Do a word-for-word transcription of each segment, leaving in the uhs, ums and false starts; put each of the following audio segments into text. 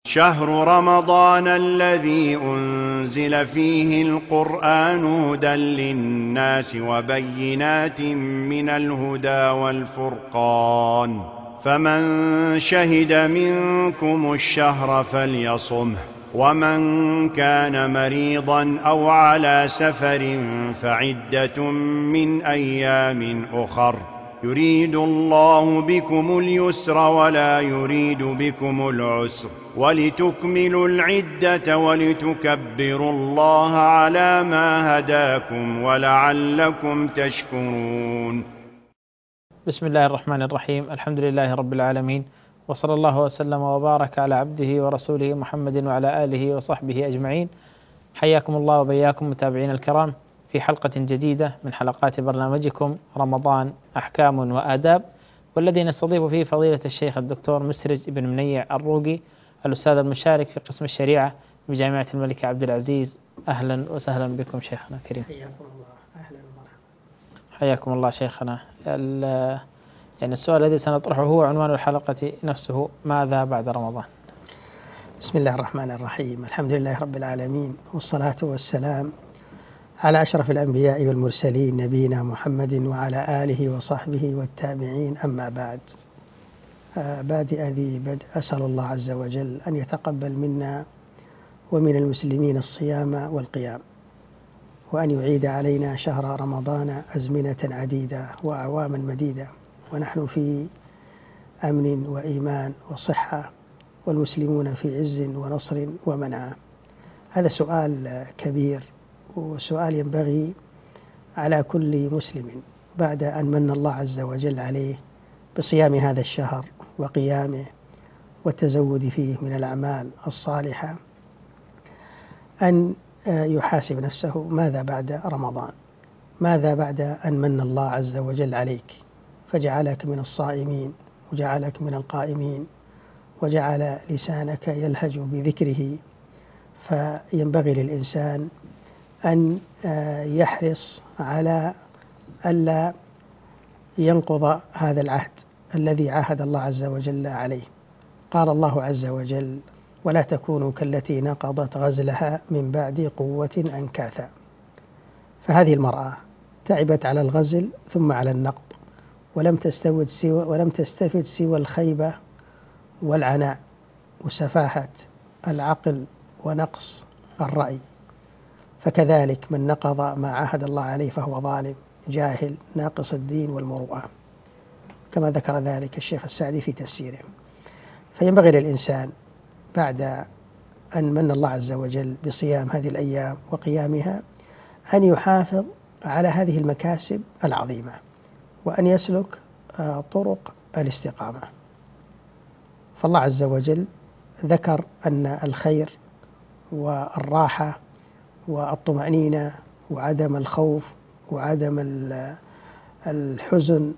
شهر رمضان الذي أنزل فيه القرآن هدى للناس وبينات من الهدى والفرقان، فمن شهد منكم الشهر فليصمه، ومن كان مريضا أو على سفر فعدة من أيام أخر، يريد الله بكم اليسر ولا يريد بكم العسر، ولتكملوا العدة ولتكبروا الله على ما هداكم ولعلكم تشكرون. بسم الله الرحمن الرحيم. الحمد لله رب العالمين، وصلى الله وسلم وبارك على عبده ورسوله محمد وعلى آله وصحبه أجمعين. حياكم الله وبياكم متابعين الكرام في حلقة جديدة من حلقات برنامجكم رمضان أحكام وآداب، والذي نستضيف فيه فضيلة الشيخ الدكتور مسرج بن منيع الروقي، الأستاذ المشارك في قسم الشريعة بجامعة الملك عبد العزيز. أهلا وسهلا بكم شيخنا الكريم. حياكم الله. أهلا ومرحبا. حياكم الله شيخنا. يعني السؤال الذي سنطرحه هو عنوان الحلقة نفسه: ماذا بعد رمضان؟ بسم الله الرحمن الرحيم. الحمد لله رب العالمين، والصلاة والسلام على أشرف الأنبياء والمرسلين نبينا محمد وعلى آله وصحبه والتابعين، أما بعد. بادئ ذي بدء أسأل الله عز وجل أن يتقبل منا ومن المسلمين الصيام والقيام، وأن يعيد علينا شهر رمضان أزمنة عديدة وأعواما مديدة ونحن في أمن وإيمان وصحة، والمسلمون في عز ونصر ومنعة. هذا سؤال كبير، وسؤال ينبغي على كل مسلم بعد أن من الله عز وجل عليه بصيام هذا الشهر وقيامه والتزود فيه من الأعمال الصالحة، أن يحاسب نفسه: ماذا بعد رمضان؟ ماذا بعد أن من الله عز وجل عليك فجعلك من الصائمين وجعلك من القائمين وجعل لسانك يلهج بذكره؟ فينبغي للإنسان أن يحرص على ألا ينقض هذا العهد الذي عاهد الله عز وجل عليه. قال الله عز وجل: ولا تكونوا كالتي نقضت غزلها من بعد قوة أنكاثا. فهذه المرأة تعبت على الغزل ثم على النقض، ولم تستفد سوى ولم تستفد سوى الخيبة والعناء وسفاهة العقل ونقص الرأي. فكذلك من نقض ما عاهد الله عليه فهو ظالم جاهل ناقص الدين والمروءة، كما ذكر ذلك الشيخ السعدي في تفسيره. فينبغي للإنسان بعد أن من الله عز وجل بصيام هذه الأيام وقيامها أن يحافظ على هذه المكاسب العظيمة، وأن يسلك طرق الاستقامة. فالله عز وجل ذكر أن الخير والراحة والطمأنينة وعدم الخوف وعدم الحزن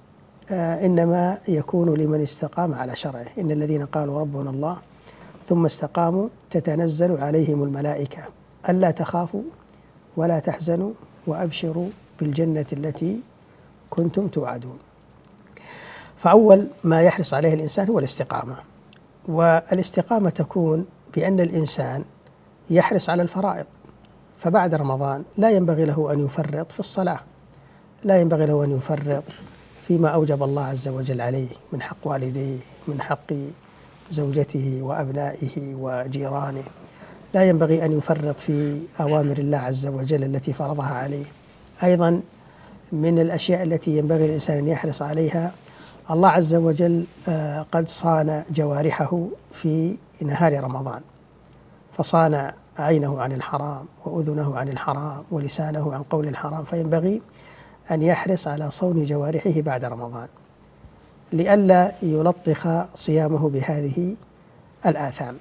إنما يكون لمن استقام على شرعه. إن الذين قالوا ربنا الله ثم استقاموا تتنزل عليهم الملائكة ألا تخافوا ولا تحزنوا وأبشروا بالجنة التي كنتم توعدون. فأول ما يحرص عليه الإنسان هو الاستقامة، والاستقامة تكون بأن الإنسان يحرص على الفرائض. فبعد رمضان لا ينبغي له أن يفرط في الصلاة، لا ينبغي له أن يفرط فيما أوجب الله عز وجل عليه من حق والديه، من حق زوجته وأبنائه وجيرانه. لا ينبغي أن يفرط في أوامر الله عز وجل التي فرضها عليه. أيضا من الأشياء التي ينبغي الإنسان أن يحرص عليها: الله عز وجل قد صان جوارحه في نهار رمضان، فصان عينه عن الحرام وأذنه عن الحرام ولسانه عن قول الحرام. فينبغي أن يحرص على صون جوارحه بعد رمضان لئلا يلطخ صيامه بهذه الآثام.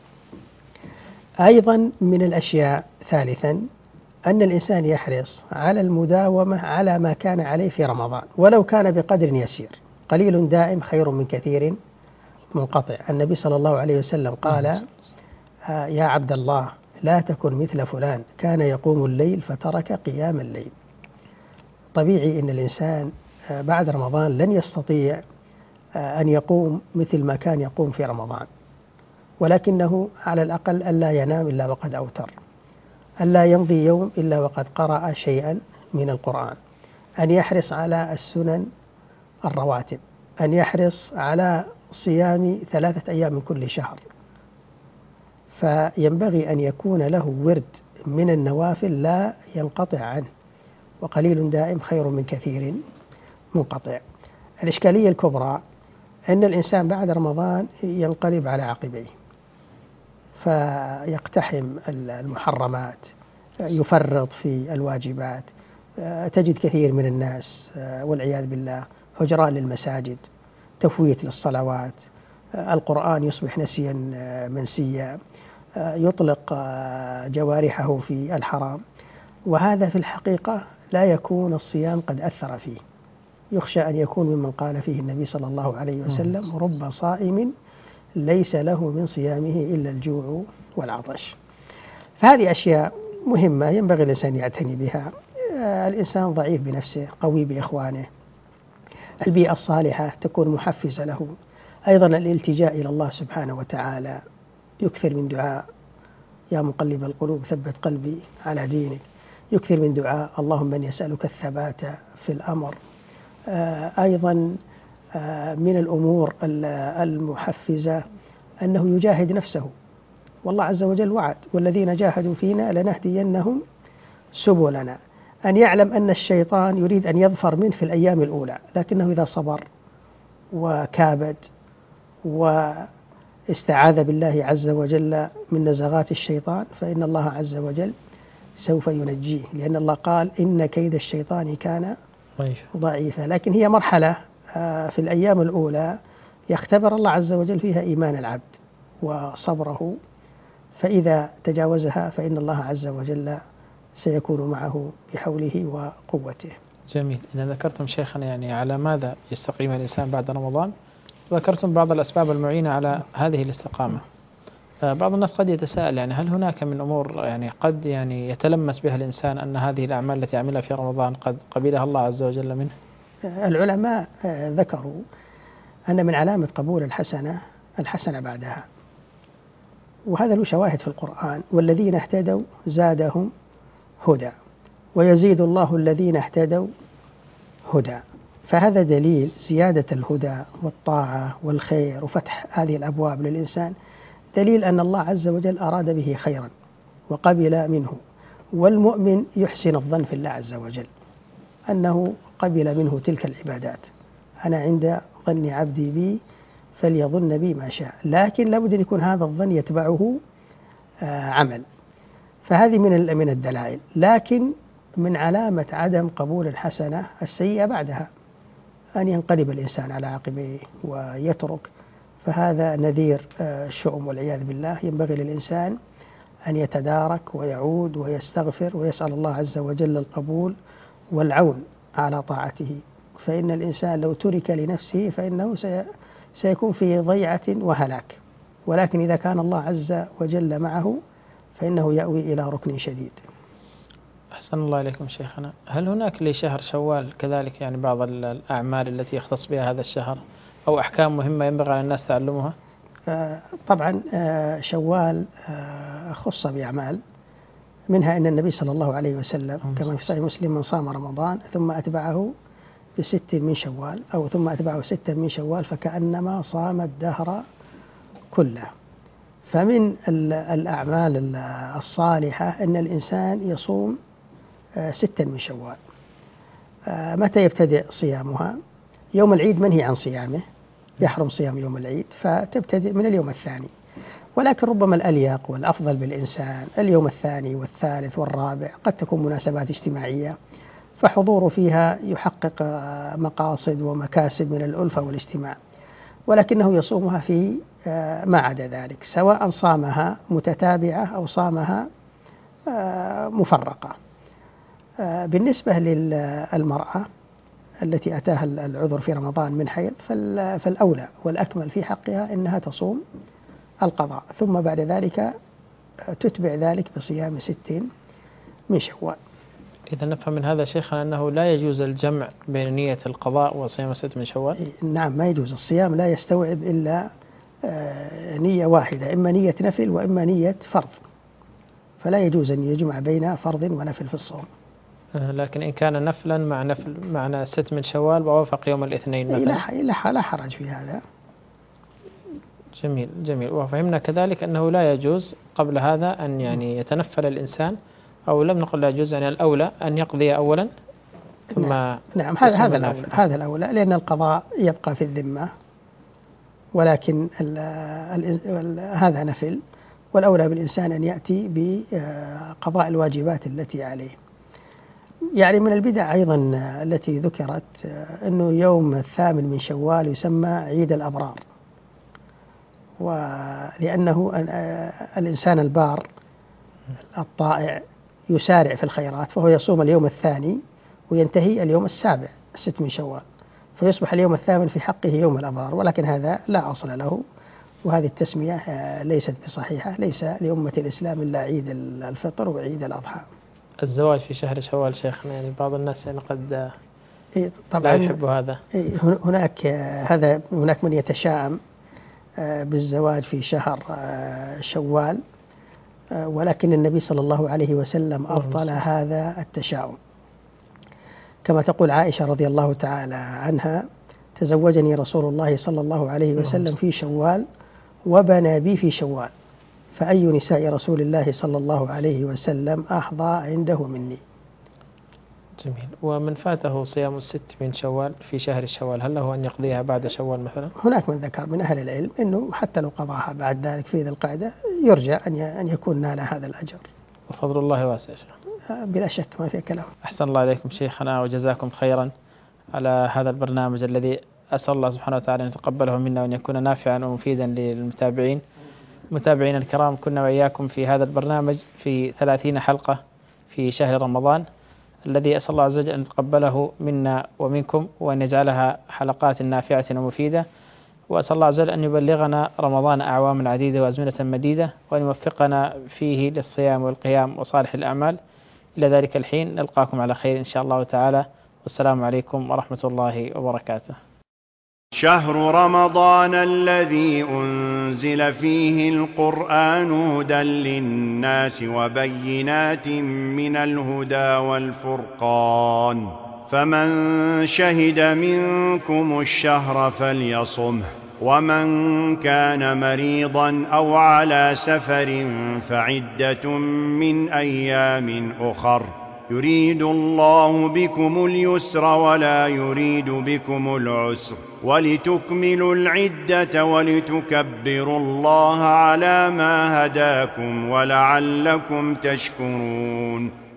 أيضا من الأشياء ثالثا أن الإنسان يحرص على المداومة على ما كان عليه في رمضان، ولو كان بقدر يسير. قليل دائم خير من كثير منقطع. النبي صلى الله عليه وسلم قال: يا عبد الله لا تكن مثل فلان كان يقوم الليل فترك قيام الليل. طبيعي أن الإنسان بعد رمضان لن يستطيع أن يقوم مثل ما كان يقوم في رمضان، ولكنه على الأقل ألا ينام إلا وقد أوتر، ألا يمضي يوم إلا وقد قرأ شيئا من القرآن، أن يحرص على السنن الرواتب، أن يحرص على صيام ثلاثة أيام من كل شهر. فينبغي أن يكون له ورد من النوافل لا ينقطع عنه، وقليل دائم خير من كثير منقطع. الإشكالية الكبرى أن الإنسان بعد رمضان ينقلب على عقبيه، فيقتحم المحرمات، يفرط في الواجبات. تجد كثير من الناس والعياذ بالله هجران للمساجد، تفويت للصلوات، القرآن يصبح نسيا منسيا، يطلق جوارحه في الحرام، وهذا في الحقيقة لا يكون الصيام قد أثر فيه. يخشى أن يكون ممن قال فيه النبي صلى الله عليه وسلم: رب صائم ليس له من صيامه إلا الجوع والعطش. فهذه أشياء مهمة ينبغي الإنسان يعتني بها. الإنسان ضعيف بنفسه، قوي بإخوانه، البيئة الصالحة تكون محفزة له. أيضا الالتجاء إلى الله سبحانه وتعالى، يكثر من دعاء: يا مقلب القلوب ثبت قلبي على دينك. يكثر من دعاء: اللهم إني أسألك الثبات في الأمر. أيضا من الأمور المحفزة أنه يجاهد نفسه، والله عز وجل وعد: والذين جاهدوا فينا لنهدينهم سبلنا. أن يعلم أن الشيطان يريد أن يظفر منه في الأيام الأولى، لكنه إذا صبر وكابد واستعاذ بالله عز وجل من نزغات الشيطان فإن الله عز وجل سوف ينجيه، لأن الله قال: إن كيد الشيطان كان ضعيفا. لكن هي مرحلة في الأيام الأولى يختبر الله عز وجل فيها إيمان العبد وصبره، فإذا تجاوزها فإن الله عز وجل سيكون معه بحوله وقوته. جميل. إذا ذكرتم شيخنا يعني على ماذا يستقيم الإنسان بعد رمضان، ذكرتم بعض الأسباب المعينة على هذه الاستقامة. بعض الناس قد يتساءل يعني هل هناك من أمور يعني قد يعني يتلمس بها الإنسان أن هذه الأعمال التي عملها في رمضان قد قبلها الله عز وجل منه؟ العلماء ذكروا أن من علامة قبول الحسنة الحسنة بعدها، وهذا له شواهد في القرآن: والذين اهتدوا زادهم هدى ويزيد الله الذين اهتدوا هدى. فهذا دليل زيادة الهدى والطاعة والخير وفتح هذه الأبواب للإنسان، دليل أن الله عز وجل أراد به خيرا وقبل منه. والمؤمن يحسن الظن في الله عز وجل أنه قبل منه تلك العبادات. أنا عند ظن عبدي بي فليظن بي ما شاء، لكن لابد أن يكون هذا الظن يتبعه عمل. فهذه من من الدلائل. لكن من علامة عدم قبول الحسنة السيئة بعدها، أن ينقلب الإنسان على عقبيه ويترك، فهذا نذير الشؤم والعياذ بالله. ينبغي للإنسان أن يتدارك ويعود ويستغفر ويسأل الله عز وجل القبول والعون على طاعته. فإن الإنسان لو ترك لنفسه فإنه سيكون في ضيعة وهلاك، ولكن إذا كان الله عز وجل معه فإنه يأوي إلى ركن شديد. أحسن الله إليكم شيخنا. هل هناك لشهر شوال كذلك يعني بعض الأعمال التي يختص بها هذا الشهر أو أحكام مهمة ينبغي على الناس تعلمها؟ آه طبعا آه شوال آه خص بأعمال، منها أن النبي صلى الله عليه وسلم كما في صحيح مسلم: من صام رمضان ثم أتبعه بست من شوال أو ثم أتبعه ستا من شوال فكأنما صام الدهر كله. فمن الأعمال الصالحة أن الإنسان يصوم ستا من شوال. متى يبتدئ صيامها؟ يوم العيد منهي عن صيامه، يحرم صيام يوم العيد، فتبتدئ من اليوم الثاني. ولكن ربما الأليق والأفضل بالإنسان اليوم الثاني والثالث والرابع، قد تكون مناسبات اجتماعية فحضوره فيها يحقق مقاصد ومكاسب من الألفة والاجتماع، ولكنه يصومها في ما عدا ذلك، سواء صامها متتابعة أو صامها مفرقة. بالنسبة للمرأة التي أتاها العذر في رمضان من حيض فالأولى والأكمل في حقها أنها تصوم القضاء، ثم بعد ذلك تتبع ذلك بصيام ست من شوال. إذا نفهم من هذا شيخنا أنه لا يجوز الجمع بين نية القضاء وصيام ست من شوال؟ نعم، ما يجوز. الصيام لا يستوعب إلا نية واحدة، إما نية نفل وإما نية فرض، فلا يجوز أن يجمع بين فرض ونفل في الصوم. لكن إن كان نفلا مع نفل معنى ست من شوال ووافق يوم الاثنين مثلا لا لا حرج في هذا. جميل جميل. وفهمنا كذلك أنه لا يجوز قبل هذا أن يعني يتنفل الإنسان، أو لم نقل لا يجوز، يعني الأولى أن يقضي أولا ثم نعم, نعم هذا هذا الأولى هذا الأولى لأن القضاء يبقى في الذمة، ولكن ال ال ال هذا نفل، والأولى بالإنسان أن يأتي بقضاء الواجبات التي عليه. يعني من البدع أيضا التي ذكرت أنه يوم الثامن من شوال يسمى عيد الأبرار، ولأنه الإنسان البار الطائع يسارع في الخيرات، فهو يصوم اليوم الثاني وينتهي اليوم السابع الست من شوال، فيصبح اليوم الثامن في حقه يوم الأبرار، ولكن هذا لا أصل له، وهذه التسمية ليست بصحيحة. ليس لأمة الإسلام إلا عيد الفطر وعيد الأضحى. الزواج في شهر شوال شيخنا، يعني بعض الناس يعني قد طبعا لا يحب هذا. هناك هذا هناك من يتشائم بالزواج في شهر شوال، ولكن النبي صلى الله عليه وسلم أبطل هذا التشاؤم، كما تقول عائشة رضي الله تعالى عنها: تزوجني رسول الله صلى الله عليه وسلم في شوال وبنى بي في شوال، فأي نساء رسول الله صلى الله عليه وسلم أحظى عنده مني. جميل. ومن فاته صيام الست من شوال في شهر الشوال، هل له أن يقضيها بعد شوال مثلا؟ هناك من ذكر من أهل العلم أنه حتى لو قضاها بعد ذلك في ذي القعدة يرجى أن يكون نال هذا الأجر، وفضل الله واسع. بلا شك ما في كلام. أحسن الله إليكم شيخنا وجزاكم خيرا على هذا البرنامج الذي أسأل الله سبحانه وتعالى أن يتقبله منا وأن يكون نافعا ومفيدا للمتابعين. متابعين الكرام، كنا وإياكم في هذا البرنامج في ثلاثين حلقة في شهر رمضان، الذي أسأل الله عز وجل أن يتقبله منا ومنكم، وأن يجعلها حلقات نافعة ومفيدة، وأسأل الله عز وجل أن يبلغنا رمضان أعواما عديدة وأزمنة مديدة، وأن يوفقنا فيه للصيام والقيام وصالح الأعمال. إلى ذلك الحين نلقاكم على خير إن شاء الله تعالى، والسلام عليكم ورحمة الله وبركاته. شهر رمضان الذي أنزل فيه القرآن هدى للناس وبينات من الهدى والفرقان، فمن شهد منكم الشهر فليصمه، ومن كان مريضا أو على سفر فعدة من أيام أخر، يريد الله بكم اليسر ولا يريد بكم العسر، ولتكملوا العدة ولتكبروا الله على ما هداكم ولعلكم تشكرون.